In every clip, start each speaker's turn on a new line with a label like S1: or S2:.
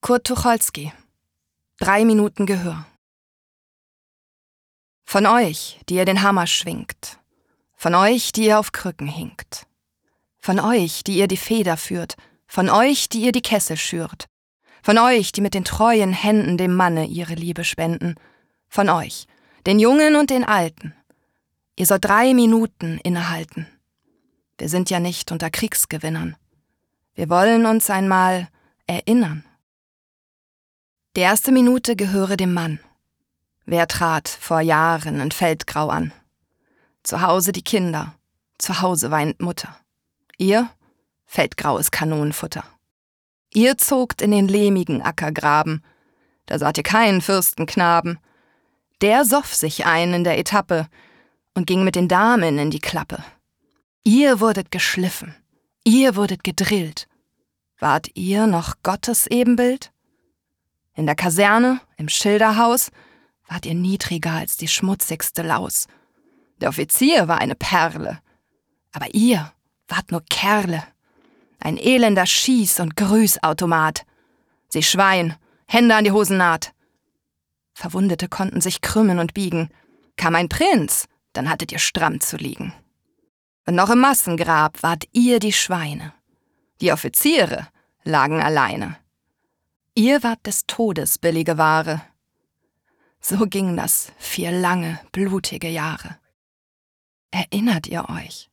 S1: Kurt Tucholsky. 3 Minuten Gehör. Von euch, die ihr den Hammer schwingt. Von euch, die ihr auf Krücken hinkt. Von euch, die ihr die Feder führt. Von euch, die ihr die Kessel schürt. Von euch, die mit den treuen Händen dem Manne ihre Liebe spenden. Von euch, den Jungen und den Alten. Ihr sollt 3 Minuten innehalten. Wir sind ja nicht unter Kriegsgewinnern. Wir wollen uns einmal erinnern. Die 1. Minute gehöre dem Mann. Wer trat vor Jahren in Feldgrau an? Zu Hause die Kinder, zu Hause weint Mutter. Ihr? Feldgraues Kanonenfutter. Ihr zogt in den lehmigen Ackergraben. Da saht ihr keinen Fürstenknaben. Der soff sich ein in der Etappe und ging mit den Damen in die Klappe. Ihr wurdet geschliffen, ihr wurdet gedrillt. Wart ihr noch Gottes Ebenbild? In der Kaserne, im Schilderhaus, wart ihr niedriger als die schmutzigste Laus. Der Offizier war eine Perle, aber ihr wart nur Kerle. Ein elender Schieß- und Grüßautomat. Sie Schwein, Hände an die Hosennaht. Verwundete konnten sich krümmen und biegen. Kam ein Prinz, dann hattet ihr stramm zu liegen. Und noch im Massengrab wart ihr die Schweine. Die Offiziere lagen alleine. Ihr wart des Todes billige Ware. So ging das 4 lange, blutige Jahre. Erinnert ihr euch?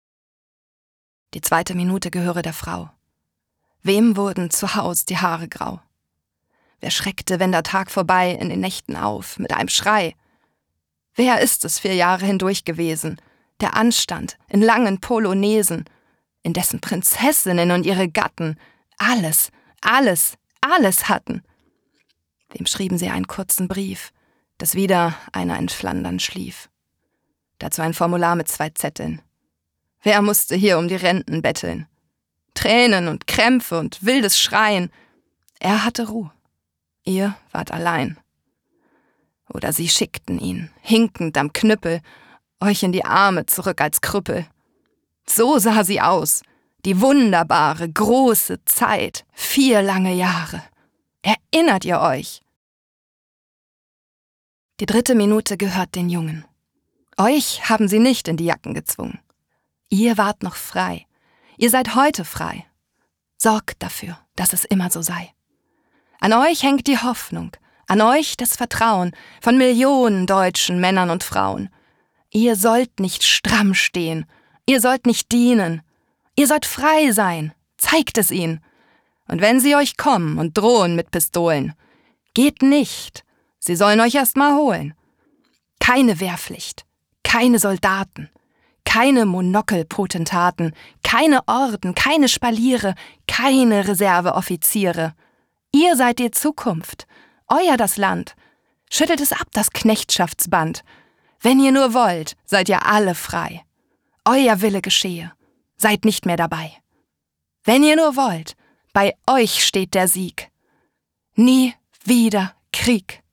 S1: Die 2. Minute gehöre der Frau. Wem wurden zu Haus die Haare grau? Wer schreckte, wenn der Tag vorbei, in den Nächten auf, mit einem Schrei? Wer ist es 4 Jahre hindurch gewesen, der Anstand in langen Polonesen, in dessen Prinzessinnen und ihre Gatten alles hatten? Wem schrieben sie einen kurzen Brief, dass wieder einer in Flandern schlief? Dazu ein Formular mit 2 Zetteln. Wer musste hier um die Renten betteln? Tränen und Krämpfe und wildes Schreien. Er hatte Ruh, ihr wart allein. Oder sie schickten ihn, hinkend am Knüppel, euch in die Arme zurück als Krüppel. So sah sie aus, die wunderbare, große Zeit, 4 lange Jahre. Erinnert ihr euch? Die 3. Minute gehört den Jungen. Euch haben sie nicht in die Jacken gezwungen. Ihr wart noch frei. Ihr seid heute frei. Sorgt dafür, dass es immer so sei. An euch hängt die Hoffnung, an euch das Vertrauen von Millionen deutschen Männern und Frauen. Ihr sollt nicht stramm stehen, ihr sollt nicht dienen. Ihr sollt frei sein, zeigt es ihnen. Und wenn sie euch kommen und drohen mit Pistolen, geht nicht, sie sollen euch erst mal holen. Keine Wehrpflicht, keine Soldaten, keine Monokelpotentaten, keine Orden, keine Spaliere, keine Reserveoffiziere. Ihr seid die Zukunft, euer das Land. Schüttelt es ab, das Knechtschaftsband. Wenn ihr nur wollt, seid ihr alle frei. Euer Wille geschehe, seid nicht mehr dabei. Wenn ihr nur wollt, bei euch steht der Sieg. Nie wieder Krieg.